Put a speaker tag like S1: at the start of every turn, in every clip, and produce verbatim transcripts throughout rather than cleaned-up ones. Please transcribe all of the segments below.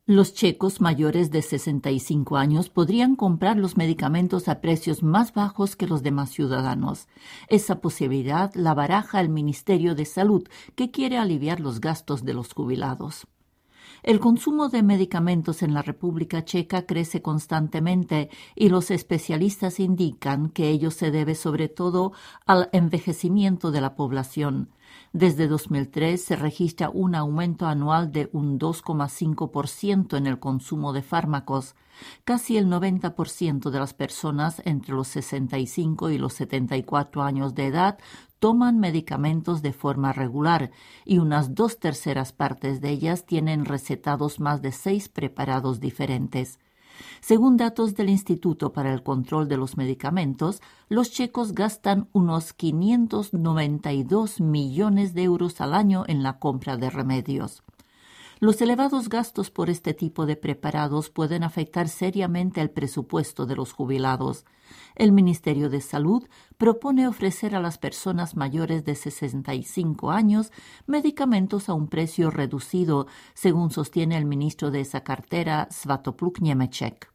S1: Los checos mayores de sesenta y cinco años podrían comprar los medicamentos a precios más bajos que los demás ciudadanos. Esa posibilidad la baraja el Ministerio de Salud, que quiere aliviar los gastos de los jubilados. El consumo de medicamentos en la República Checa crece constantemente y los especialistas indican que ello se debe sobre todo al envejecimiento de la población. Desde dos mil tres se registra un aumento anual de un dos coma cinco por ciento en el consumo de fármacos. Casi el noventa por ciento de las personas entre los sesenta y cinco y los setenta y cuatro años de edad toman medicamentos de forma regular y unas dos terceras partes de ellas tienen recetados más de seis preparados diferentes. Según datos del Instituto para el Control de los Medicamentos, los checos gastan unos quinientos noventa y dos millones de euros al año en la compra de remedios. Los elevados gastos por este tipo de preparados pueden afectar seriamente el presupuesto de los jubilados. El Ministerio de Salud propone ofrecer a las personas mayores de sesenta y cinco años medicamentos a un precio reducido, según sostiene el ministro de esa cartera, Svatopluk Němeček.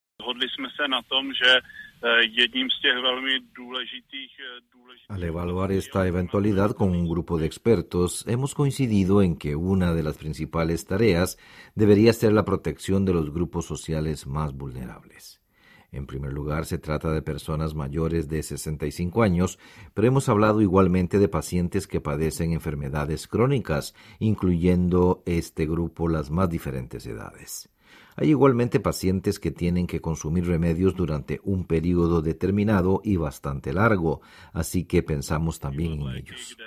S2: Al evaluar esta eventualidad con un grupo de expertos, hemos coincidido en que una de las principales tareas debería ser la protección de los grupos sociales más vulnerables. En primer lugar, se trata de personas mayores de sesenta y cinco años, pero hemos hablado igualmente de pacientes que padecen enfermedades crónicas, incluyendo este grupo las más diferentes edades. Hay igualmente pacientes que tienen que consumir remedios durante un periodo determinado y bastante largo, así que pensamos también en ellos.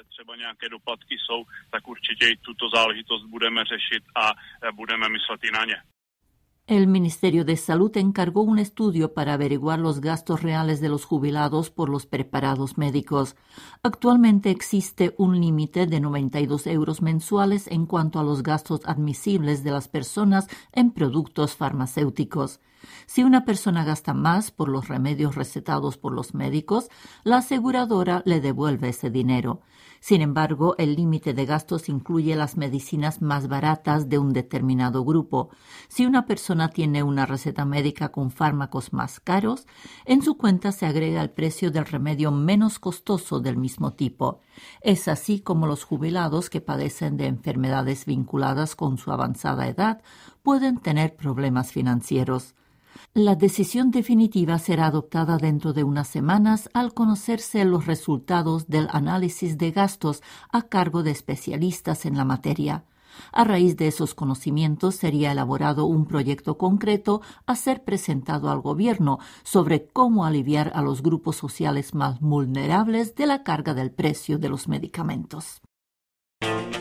S1: El Ministerio de Salud encargó un estudio para averiguar los gastos reales de los jubilados por los preparados médicos. Actualmente existe un límite de noventa y dos euros mensuales en cuanto a los gastos admisibles de las personas en productos farmacéuticos. Si una persona gasta más por los remedios recetados por los médicos, la aseguradora le devuelve ese dinero. Sin embargo, el límite de gastos incluye las medicinas más baratas de un determinado grupo. Si una persona tiene una receta médica con fármacos más caros, en su cuenta se agrega el precio del remedio menos costoso del mismo tipo. Es así como los jubilados que padecen de enfermedades vinculadas con su avanzada edad pueden tener problemas financieros. La decisión definitiva será adoptada dentro de unas semanas al conocerse los resultados del análisis de gastos a cargo de especialistas en la materia. A raíz de esos conocimientos sería elaborado un proyecto concreto a ser presentado al gobierno sobre cómo aliviar a los grupos sociales más vulnerables de la carga del precio de los medicamentos.